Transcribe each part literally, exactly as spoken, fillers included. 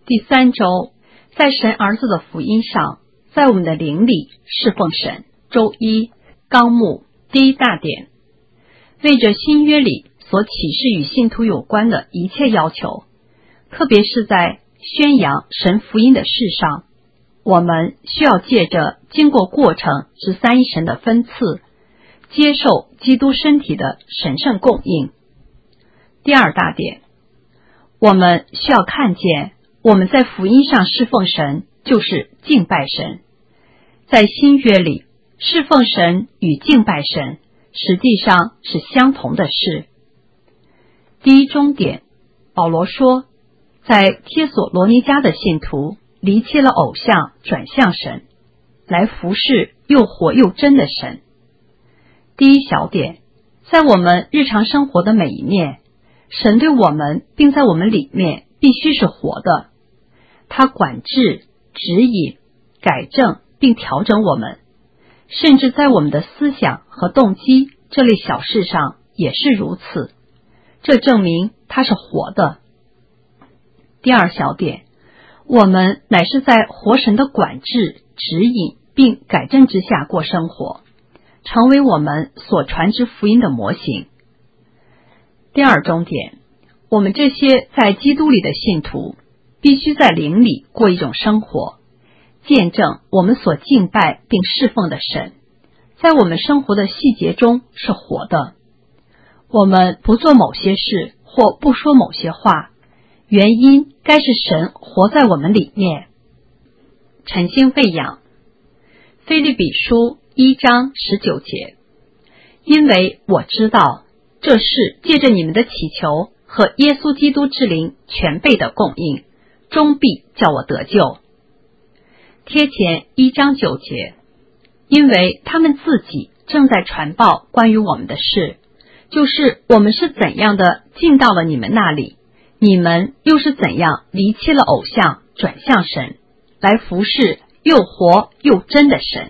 第三周，在神儿子的福音上，在我们的灵里侍奉神。周一，纲目第一大点，为着新约里所启示与信徒有关的一切要求，特别是在宣扬神福音的事上，我们需要借着经过过程之三一神的分赐，接受基督身体的神圣供应。第二大点，我们需要看见我们在福音上侍奉神就是敬拜神。在新约里，侍奉神与敬拜神实际上是相同的事。第一中点，保罗说，在帖所罗尼迦的信徒离弃了偶像，转向神，来服侍又活又真的神。第一小点，在我们日常生活的每一面，神对我们并在我们里面必须是活的，他管制、指引、改正并调整我们，甚至在我们的思想和动机这类小事上也是如此，这证明他是活的。第二小点，我们乃是在活神的管制、指引并改正之下过生活，成为我们所传之福音的模型。第二中点，我们这些在基督里的信徒必须在灵里过一种生活，见证我们所敬拜并侍奉的神在我们生活的细节中是活的。我们不做某些事或不说某些话，原因该是神活在我们里面。晨星喂养，腓立比书一章十九节，因为我知道这事借着你们的祈求和耶稣基督之灵全备的供应，终必叫我得救。贴前一章九节，因为他们自己正在传报关于我们的事，就是我们是怎样的进到了你们那里，你们又是怎样离弃了偶像，转向神，来服侍又活又真的神。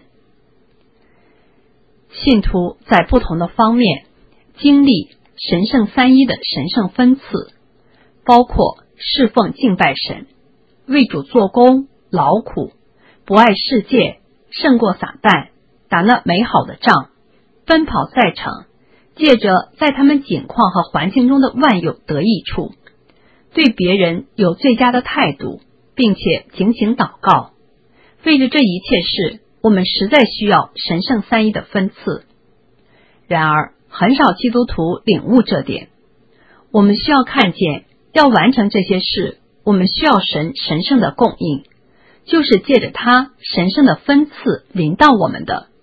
信徒在不同的方面经历神圣三一的神圣分赐，包括侍奉敬拜神，为主做工劳苦，不爱世界，胜过撒旦，打那美好的仗，奔跑赛程，借着在他们境况和环境中的万有得益处，对别人有最佳的态度，并且警醒祷告。为着这一切事，我们实在需要神圣三一的分赐。然而很少基督徒领悟这点。我们需要看见，要完成这些事，我们需要神神圣的供应，就是借着他神圣的分赐临到我们的。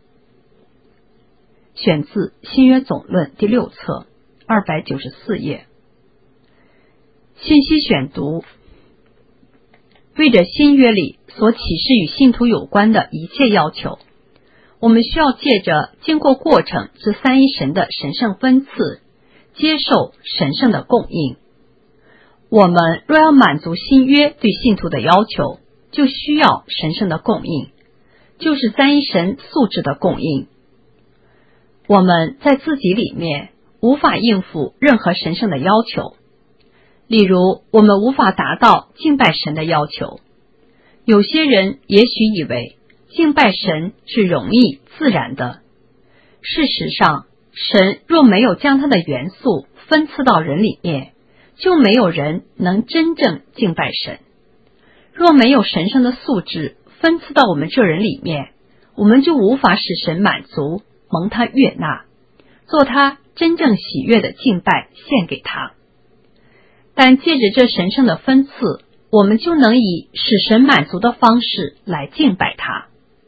选自新约总论第六册二百九十四页。信息选读，为着新约里所启示与信徒有关的一切要求，我们需要借着经过过程之三一神的神圣分赐，接受神圣的供应。我们若要满足新约对信徒的要求，就需要神圣的供应，就是三一神素质的供应。我们在自己里面无法应付任何神圣的要求，例如我们无法达到敬拜神的要求。有些人也许以为敬拜神是容易自然的，事实上，神若没有将他的元素分赐到人里面，就没有人能真正敬拜神。若没有神圣的素质分赐到我们这人里面，我们就无法使神满足，蒙他悦纳，做他真正喜悦的敬拜献给他。但借着这神圣的分赐，我们就能以使神满足的方式来敬拜他。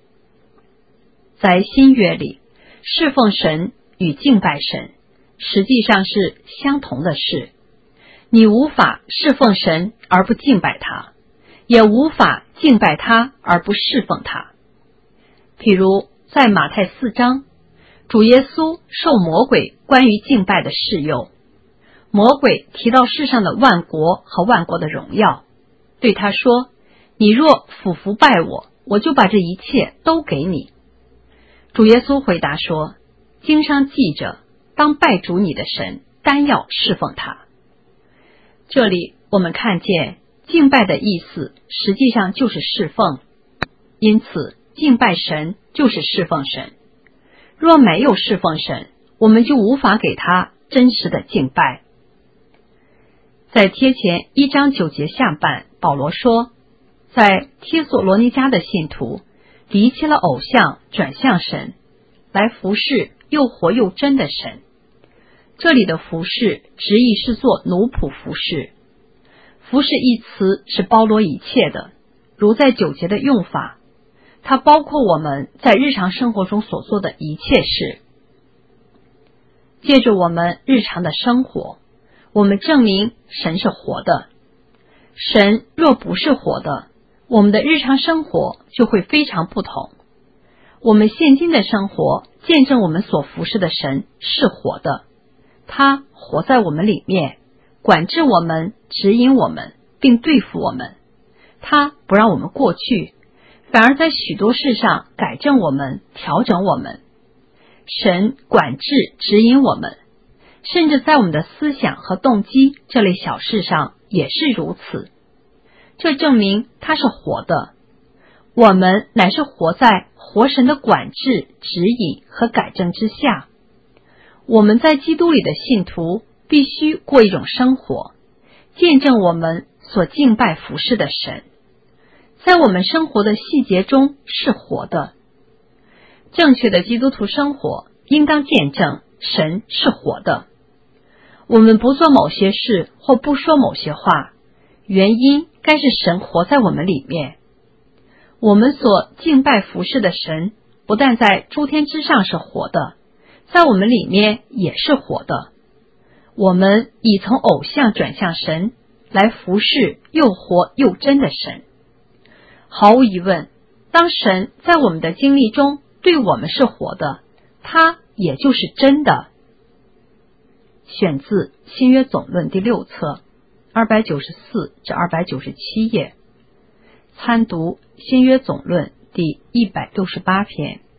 在新约里，侍奉神与敬拜神实际上是相同的事。你无法侍奉神而不敬拜他，也无法敬拜他而不侍奉他。譬如在马太四章，主耶稣受魔鬼关于敬拜的试诱，魔鬼提到世上的万国和万国的荣耀，对他说，你若俯伏拜我，我就把这一切都给你。主耶稣回答说，经上记着，当拜主你的神，单要侍奉他。这里我们看见敬拜的意思实际上就是侍奉，因此敬拜神就是侍奉神。若没有侍奉神，我们就无法给他真实的敬拜。在帖前一章九节下半，保罗说，在帖所罗尼迦的信徒离弃了偶像，转向神，来服侍又活又真的神。这里的服侍直译是做奴仆服侍。服侍一词是包罗一切的，如在九节的用法，它包括我们在日常生活中所做的一切事。借着我们日常的生活，我们证明神是活的。神若不是活的，我们的日常生活就会非常不同。我们现今的生活见证我们所服侍的神是活的，他活在我们里面，管制我们，指引我们，并对付我们。他不让我们过去，反而在许多事上改正我们，调整我们。神管制指引我们，甚至在我们的思想和动机这类小事上也是如此。这证明他是活的，我们乃是活在活神的管制、指引和改正之下。我们在基督里的信徒必须过一种生活，见证我们所敬拜服侍的神，在我们生活的细节中是活的。正确的基督徒生活应当见证神是活的。我们不做某些事或不说某些话，原因该是神活在我们里面。我们所敬拜服侍的神不但在诸天之上是活的，在我们里面也是活的。我们已从偶像转向神，来服侍又活又真的神。毫无疑问，当神在我们的经历中对我们是活的，他也就是真的。选自新约总论第六册二百九十四至二百九十七页，参读新约总论第一百六十八篇。